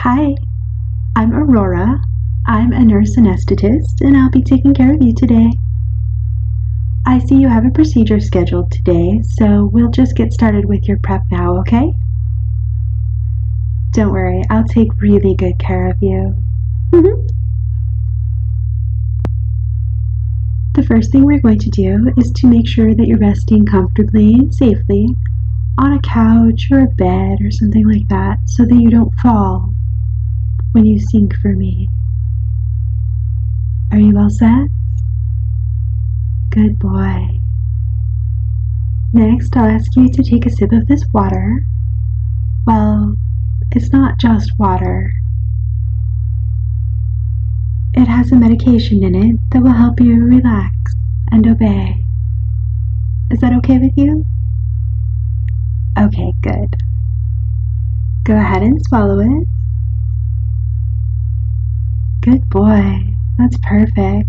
Hi, I'm Aurora. I'm a nurse anesthetist and I'll be taking care of you today. I see you have a procedure scheduled today, so we'll just get started with your prep now, okay? Don't worry, I'll take really good care of you. The first thing we're going to do is to make sure that you're resting comfortably and safely on a couch or a bed or something like that so that you don't fall when you sink for me. Are you all set? Good boy. Next, I'll ask you to take a sip of this water. Well, it's not just water. It has a medication in it that will help you relax and obey. Is that okay with you? Okay, good. Go ahead and swallow it. Good boy. That's perfect.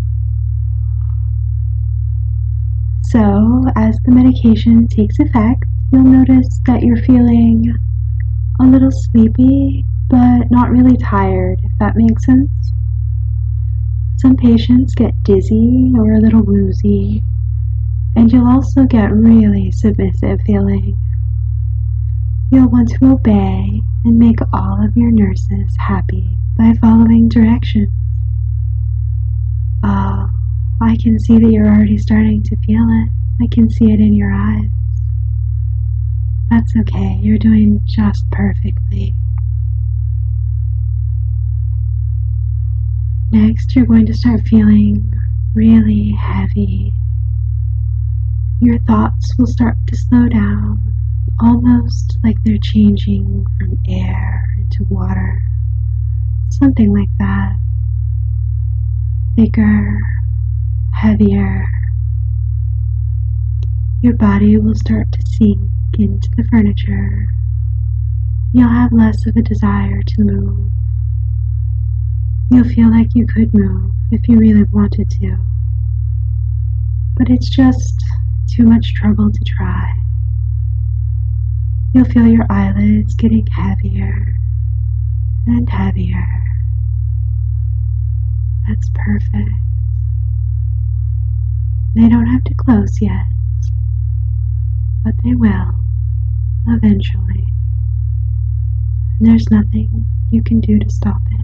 So, as the medication takes effect, you'll notice that you're feeling a little sleepy, but not really tired, if that makes sense. Some patients get dizzy or a little woozy, and you'll also get really submissive feeling. You'll want to obey and make all of your nurses happy by following directions. Oh, I can see that you're already starting to feel it. I can see it in your eyes. That's okay, you're doing just perfectly. Next, you're going to start feeling really heavy. Your thoughts will start to slow down, almost like they're changing from air into water. Something like that. Thicker, heavier. Your body will start to sink into the furniture. You'll have less of a desire to move. You'll feel like you could move if you really wanted to, but it's just too much trouble to try. You'll feel your eyelids getting heavier and heavier. That's perfect. They don't have to close yet, but they will eventually. And there's nothing you can do to stop it.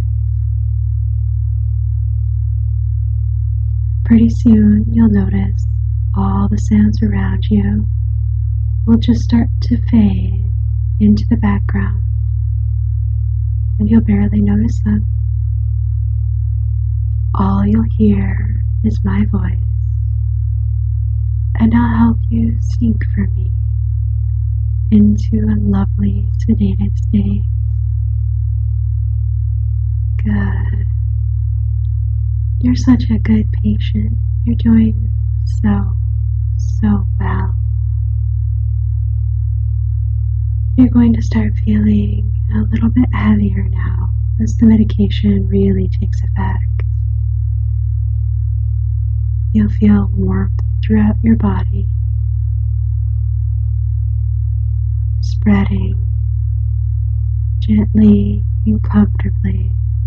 Pretty soon you'll notice all the sounds around you will just start to fade into the background, and you'll barely notice them. All you'll hear is my voice, and I'll help you sink for me into a lovely sedated state. Good. You're such a good patient. You're doing so well. You're going to start feeling a little bit heavier now as the medication really takes effect. You'll feel warmth throughout your body, spreading gently and comfortably.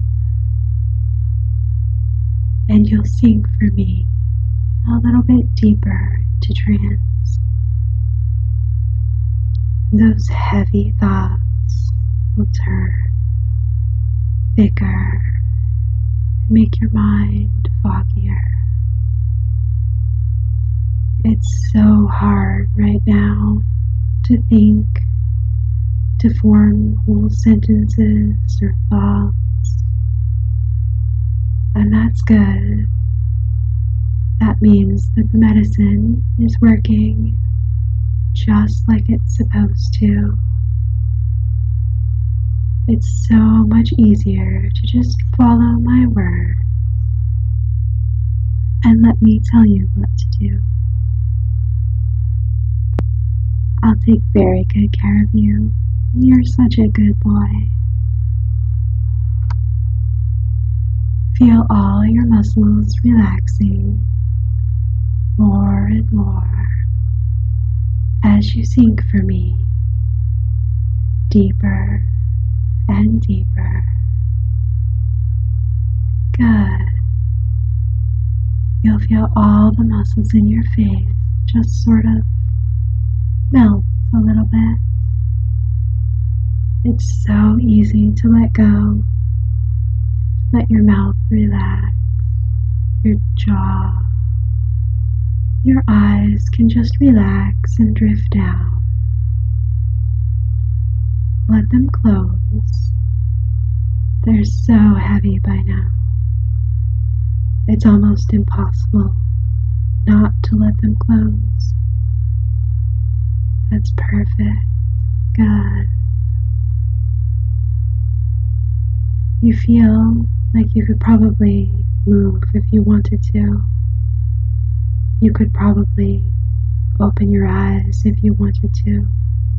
And you'll sink for me a little bit deeper into trance. Those heavy thoughts will turn thicker and make your mind foggier. It's so hard right now to think, to form whole sentences or thoughts. And that's good. That means that the medicine is working just like it's supposed to. It's so much easier to just follow my word and let me tell you what to do. I'll take very good care of you. You're such a good boy. Feel all your muscles relaxing more and more as you sink for me deeper and deeper. Good. You'll feel all the muscles in your face just sort of melt a little bit. It's so easy to let go. Let your mouth relax, your jaw, your eyes can just relax and drift down. Let them close. They're so heavy by now. It's almost impossible not to let them close. That's perfect. Good. You feel like you could probably move if you wanted to. You could probably open your eyes if you wanted to.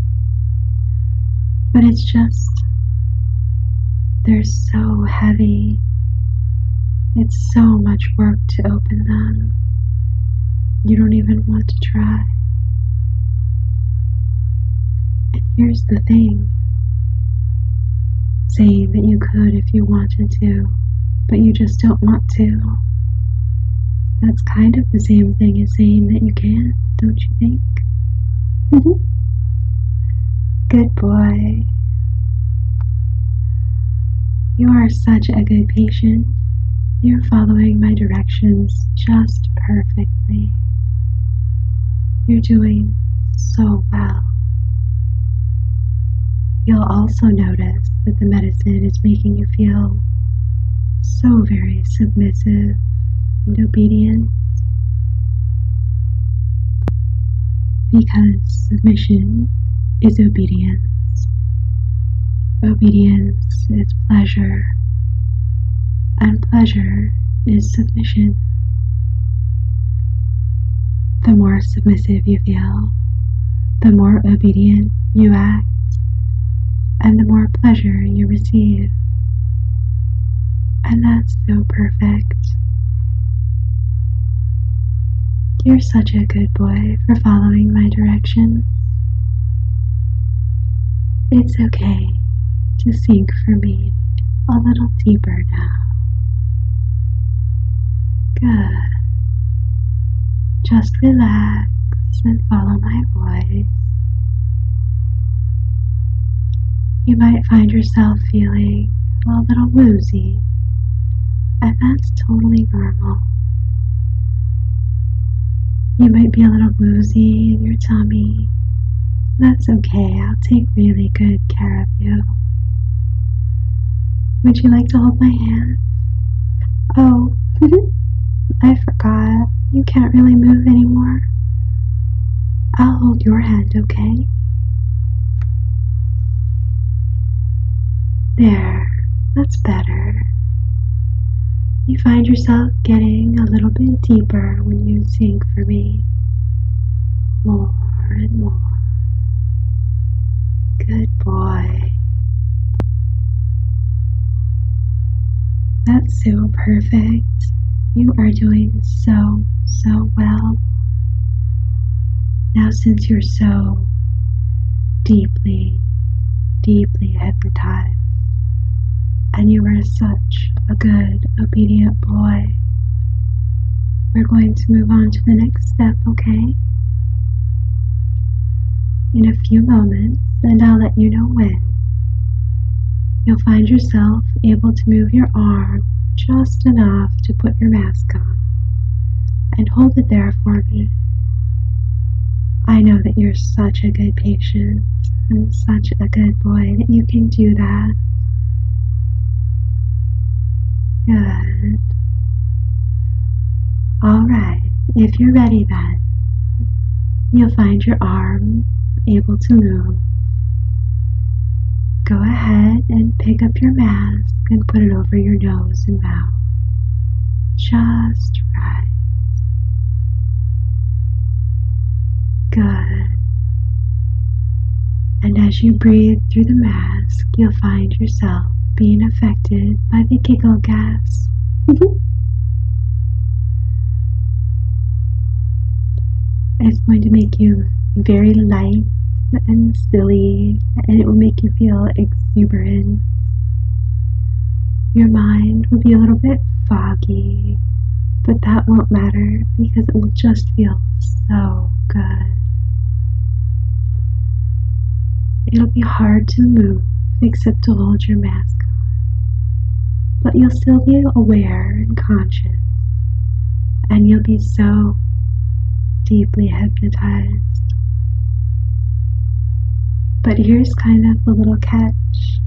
But it's just, they're so heavy. It's so much work to open them. You don't even want to try. And here's the thing. Saying that you could if you wanted to, but you just don't want to. That's kind of the same thing as saying that you can't, don't you think? Good boy. You are such a good patient. You're following my directions just perfectly. You're doing so well. You'll also notice that the medicine is making you feel so very submissive and obedient, because submission is obedience. Obedience is pleasure, and pleasure is submission. The more submissive you feel, the more obedient you act, and the more pleasure you receive. And that's so perfect. You're such a good boy for following my directions. It's okay to sink for me a little deeper now. Good. Just relax and follow my voice. You might find yourself feeling a little woozy, and that's totally normal. You might be a little woozy in your tummy. That's okay, I'll take really good care of you. Would you like to hold my hand? Oh, I forgot. You can't really move anymore. I'll hold your hand, okay? There, that's better. You find yourself getting a little bit deeper when you sink for me. More and more. Good boy. That's so perfect. You are doing so well. Now, since you're so deeply hypnotized, and you are such a good, obedient boy, we're going to move on to the next step, okay? In a few moments, and I'll let you know when, you'll find yourself able to move your arm just enough to put your mask on, and hold it there for me. I know that you're such a good patient and such a good boy that you can do that. Good. Alright, if you're ready then, you'll find your arm able to move. Go ahead and pick up your mask and put it over your nose and mouth. Just right. Good. And as you breathe through the mask, you'll find yourself being affected by the giggle gas. It's going to make you very light and silly, and it will make you feel exuberant Your mind will be a little bit foggy, but that won't matter because it will just feel so good. It'll be hard to move except to hold your mask on, but you'll still be aware and conscious, and you'll be so deeply hypnotized. But here's kind of the little catch.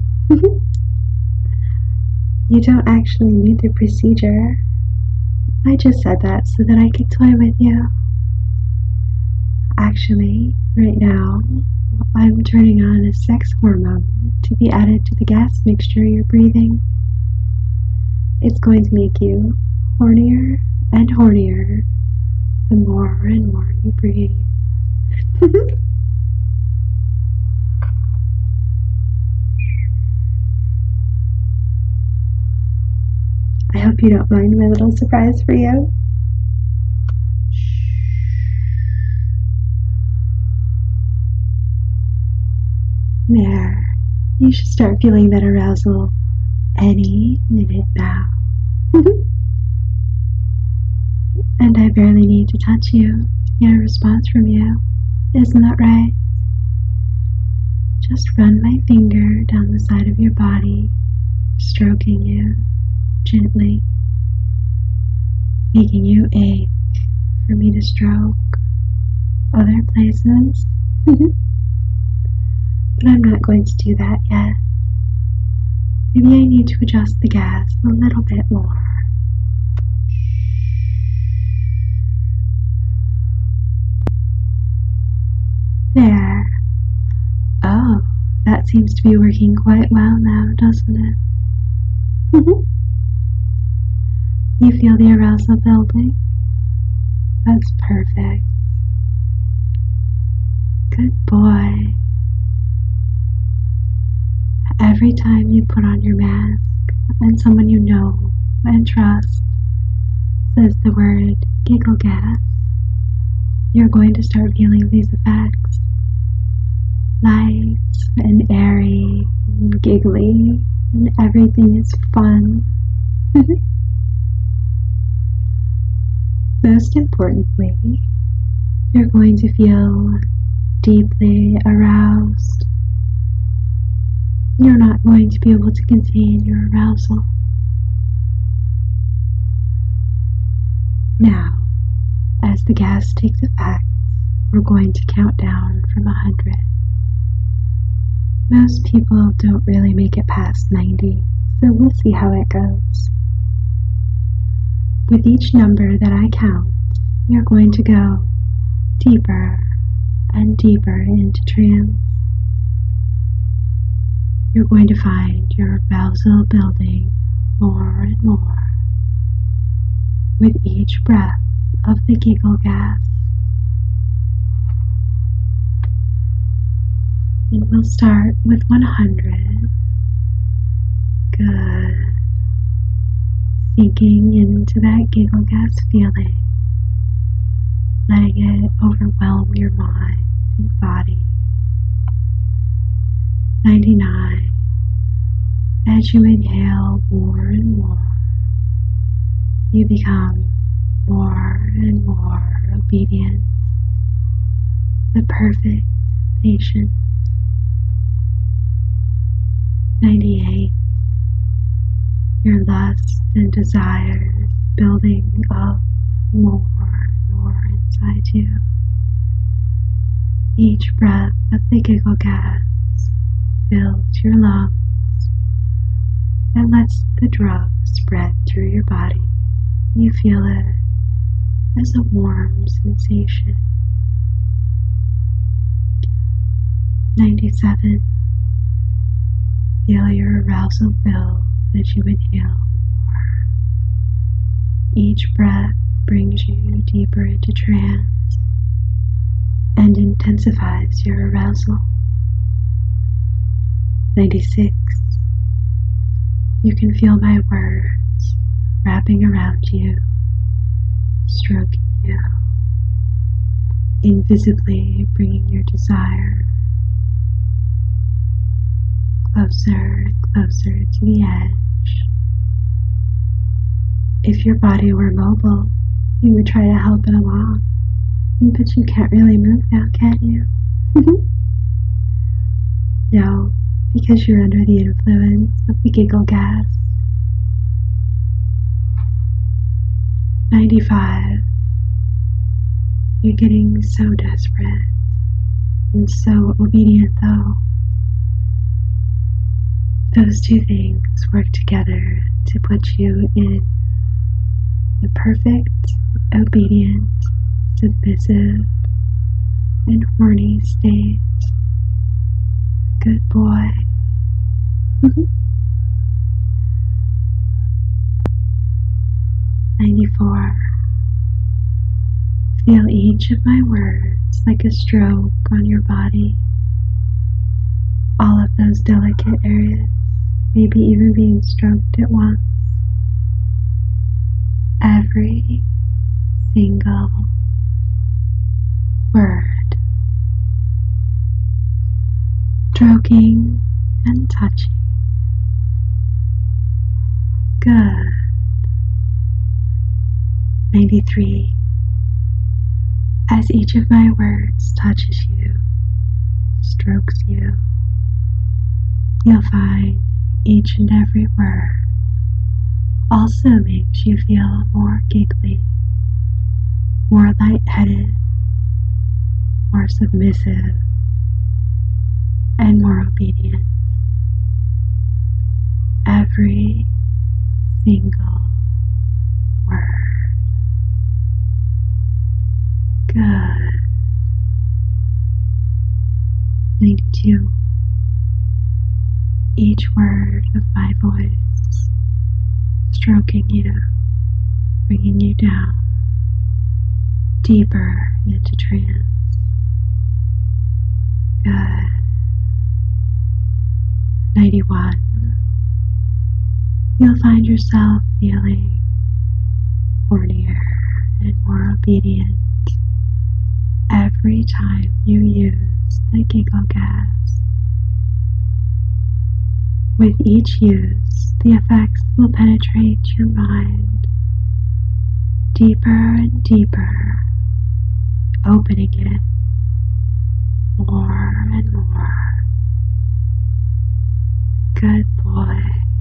You don't actually need the procedure. I just said that so that I could toy with you. Actually, right now, I'm turning on a sex hormone to be added to the gas mixture you're breathing. It's going to make you hornier and hornier the more and more you breathe. I hope you don't mind my little surprise for you. There, you should start feeling that arousal any minute now. And I barely need to touch you to get a response from you. Isn't that right? Just run my finger down the side of your body, stroking you gently, making you ache for me to stroke other places. But I'm not going to do that yet. Maybe I need to adjust the gas a little bit more. There. Oh, that seems to be working quite well now, doesn't it? You feel the arousal building? That's perfect. Good boy. Every time you put on your mask and someone you know and trust says the word giggle gas, you're going to start feeling these effects. Light and airy and giggly, and everything is fun. Most importantly, you're going to feel deeply aroused. You're not going to be able to contain your arousal. Now, as the gas takes effect, we're going to count down from 100. Most people don't really make it past 90, so we'll see how it goes. With each number that I count, you're going to go deeper and deeper into trance. You're going to find your arousal building more and more with each breath of the giggle gas. And we'll start with 100. Good. Sinking into that giggle gas feeling, letting it overwhelm your mind and body. 99. As you inhale more and more, you become more and more obedient, the perfect patient. 98. Your lust and desires building up more and more inside you. Each breath of the giggle gas fills your lungs and lets the drug spread through your body. You feel it as a warm sensation. 97. Feel your arousal build as you inhale more. Each breath brings you deeper into trance and intensifies your arousal. 96. You can feel my words wrapping around you, stroking you, invisibly bringing your desire closer and closer to the edge If your body were mobile, you would try to help it along, but you can't really move now, can you? No, because you're under the influence of the giggle gas. 95. You're getting so desperate and so obedient, though. Those two things work together to put you in the perfect, obedient, submissive, and horny state. Good boy. 94. Feel each of my words like a stroke on your body. All of those delicate areas, maybe even being stroked at once. Every single word. Stroking and touching. Good. 93. As each of my words touches you, strokes you, you'll find each and every word also makes you feel more giggly, more lightheaded, more submissive, and more obedient. Every single word. Good. 92. Each word of my voice stroking you, bringing you down, deeper into trance. Good. 91. You'll find yourself feeling hornier and more obedient every time you use the giggle gas. With each use, the effects will penetrate your mind deeper and deeper, opening it more and more. Good boy.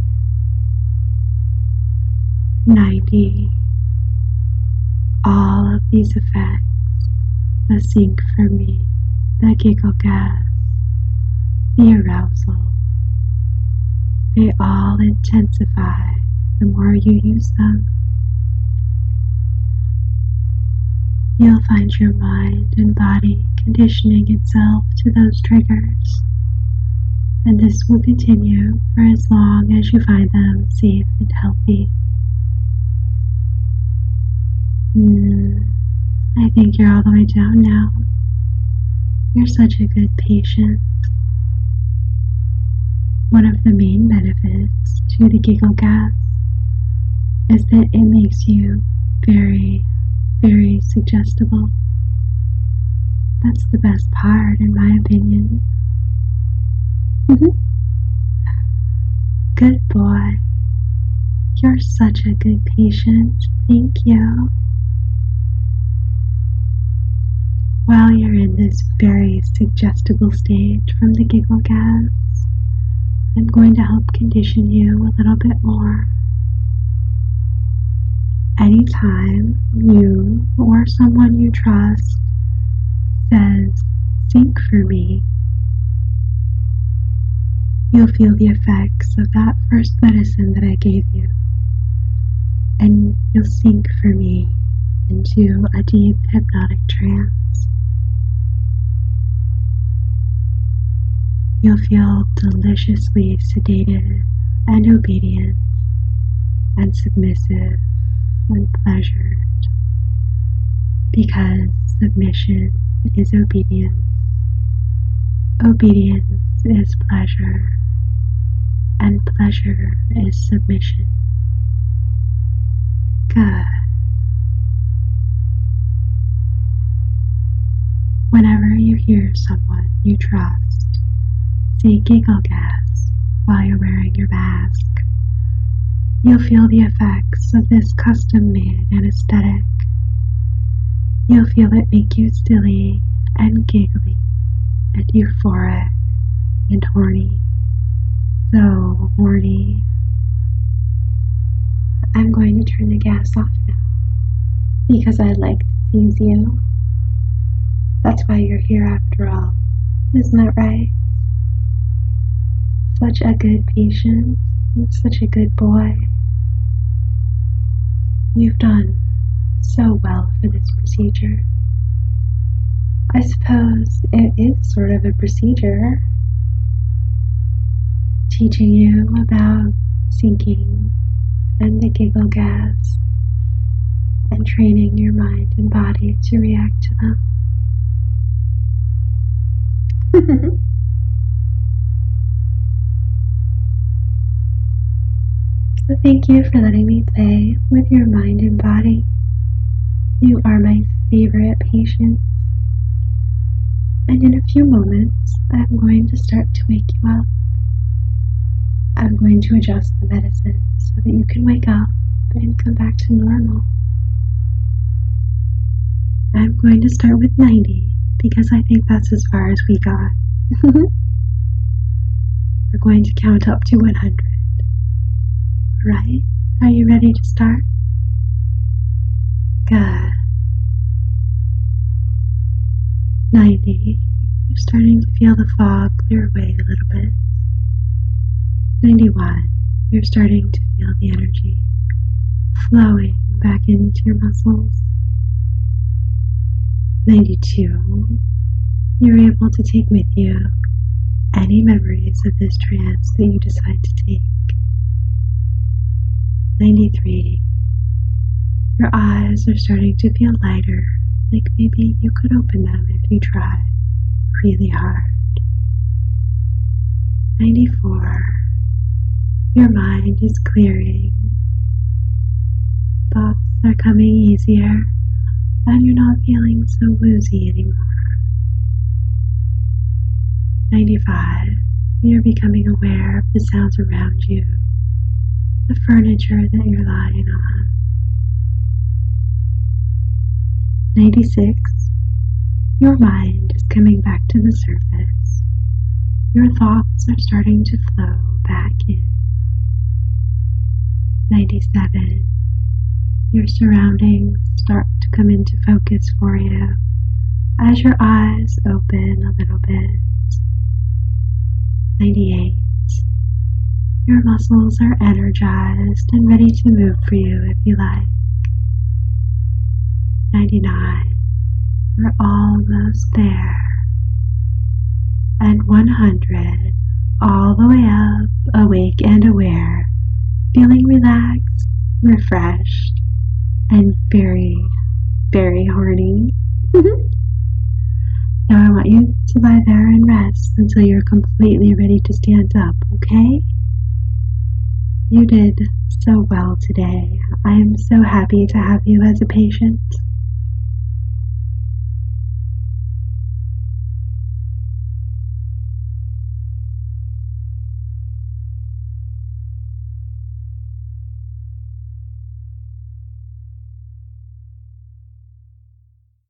90. All of these effects, the sink for me, the giggle gas, the arousal, they all intensify the more you use them. You'll find your mind and body conditioning itself to those triggers, and this will continue for as long as you find them safe and healthy. I think you're all the way down now. You're such a good patient. One of the main benefits to the giggle gas is that it makes you very, very suggestible. That's the best part, in my opinion. Good boy. You're such a good patient. Thank you. While you're in this very suggestible stage from the giggle gas, I'm going to help condition you a little bit more. Anytime you or someone you trust says, "Sink for me," you'll feel the effects of that first medicine that I gave you, and you'll sink for me into a deep hypnotic trance. You'll feel deliciously sedated and obedient and submissive and pleasured, because submission is obedience. Obedience is pleasure, and pleasure is submission. Good. Whenever you hear someone you trust say giggle gas while you're wearing your mask, You'll feel the effects of this custom-made anesthetic. You'll feel it make you silly and giggly and euphoric and horny. So horny. I'm going to turn the gas off now because I like to tease you. That's why you're here after all. Isn't that right? Such a good patient. Such a good boy. You've done so well for this procedure. I suppose it is sort of a procedure, teaching you about sinking and the giggle gas and training your mind and body to react to them. So thank you for letting me play with your mind and body. You are my favorite patient. And in a few moments, I'm going to start to wake you up. I'm going to adjust the medicine so that you can wake up and come back to normal. I'm going to start with 90 because I think that's as far as we got. We're going to count up to 100. Alright, are you ready to start? Good. 90. You're starting to feel the fog clear away a little bit. 91. You're starting to feel the energy flowing back into your muscles. 92. You're able to take with you any memories of this trance that you decide to take. 93. Your eyes are starting to feel lighter, like maybe you could open them if you try really hard. 94. Your mind is clearing. Thoughts are coming easier, and you're not feeling so woozy anymore. 95. You're becoming aware of the sounds around you, the furniture that you're lying on. 96. Your mind is coming back to the surface. Your thoughts are starting to flow back in. 97. Your surroundings start to come into focus for you as your eyes open a little bit. 98. Your muscles are energized and ready to move for you if you like. 99. We're almost there. And 100. All the way up, awake and aware, feeling relaxed, refreshed, and very, very horny. Now I want you to lie there and rest until you're completely ready to stand up, okay? You did so well today. I am so happy to have you as a patient.